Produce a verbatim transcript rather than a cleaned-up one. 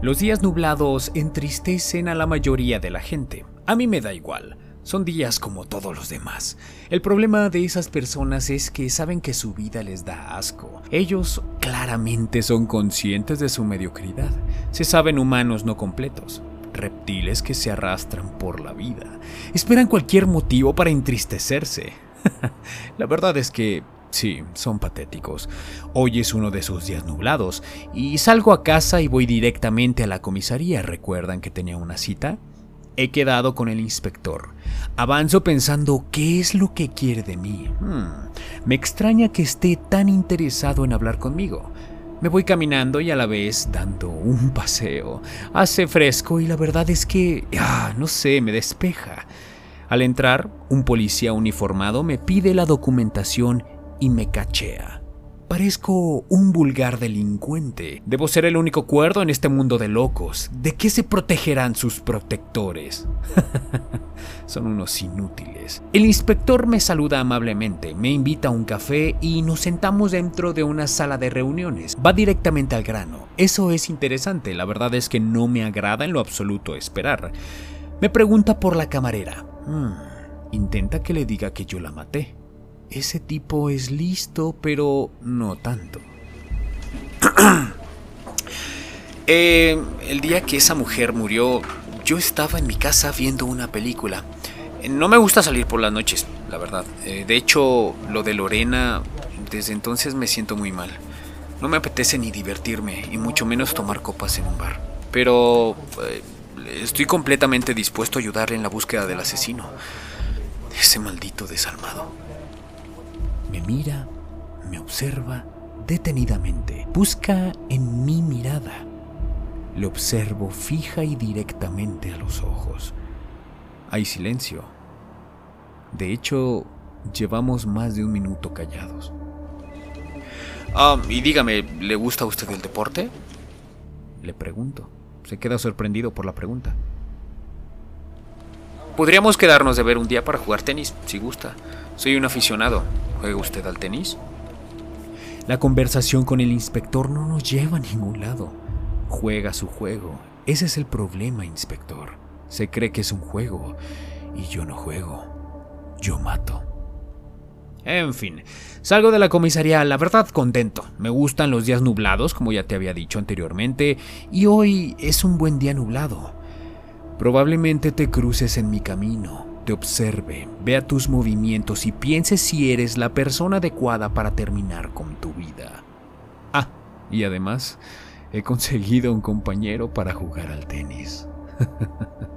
Los días nublados entristecen a la mayoría de la gente. A mí me da igual. Son días como todos los demás. El problema de esas personas es que saben que su vida les da asco. Ellos claramente son conscientes de su mediocridad. Se saben humanos no completos, reptiles que se arrastran por la vida. Esperan cualquier motivo para entristecerse. La verdad es que sí, son patéticos. Hoy es uno de esos días nublados y salgo a casa y voy directamente a la comisaría. ¿Recuerdan que tenía una cita? He quedado con el inspector. Avanzo pensando qué es lo que quiere de mí. Hmm, me extraña que esté tan interesado en hablar conmigo. Me voy caminando y a la vez dando un paseo. Hace fresco y la verdad es que, ah, no sé, me despeja. Al entrar, un policía uniformado me pide la documentación y me cachea. Parezco un vulgar delincuente. Debo ser el único cuerdo en este mundo de locos. ¿De qué se protegerán sus protectores? Son unos inútiles. El inspector me saluda amablemente, me invita a un café y nos sentamos dentro de una sala de reuniones. Va directamente al grano. Eso es interesante. La verdad es que no me agrada en lo absoluto esperar. Me pregunta por la camarera. Hmm, intenta que le diga que yo la maté. Ese tipo es listo, pero no tanto. eh, el día que esa mujer murió, yo estaba en mi casa viendo una película. No me gusta salir por las noches, la verdad. Eh, de hecho, lo de Lorena, desde entonces me siento muy mal. No me apetece ni divertirme, y mucho menos tomar copas en un bar. Pero eh, estoy completamente dispuesto a ayudarle en la búsqueda del asesino. Ese maldito desalmado. Me mira, me observa detenidamente, busca en mi mirada. Le observo fija y directamente a los ojos. Hay silencio. De hecho, llevamos más de un minuto callados. Ah, y dígame, ¿le gusta a usted el deporte? Le pregunto. Se queda sorprendido por la pregunta. Podríamos quedarnos de ver un día para jugar tenis, si gusta. Soy un aficionado. ¿Juega usted al tenis? La conversación con el inspector no nos lleva a ningún lado. Juega su juego. Ese es el problema, inspector. Se cree que es un juego y yo no juego. Yo mato. En fin, salgo de la comisaría, la verdad contento. Me gustan los días nublados, como ya te había dicho anteriormente, y hoy es un buen día nublado. Probablemente te cruces en mi camino, te observe, vea tus movimientos y piense si eres la persona adecuada para terminar con tu vida. Ah, y además, he conseguido un compañero para jugar al tenis.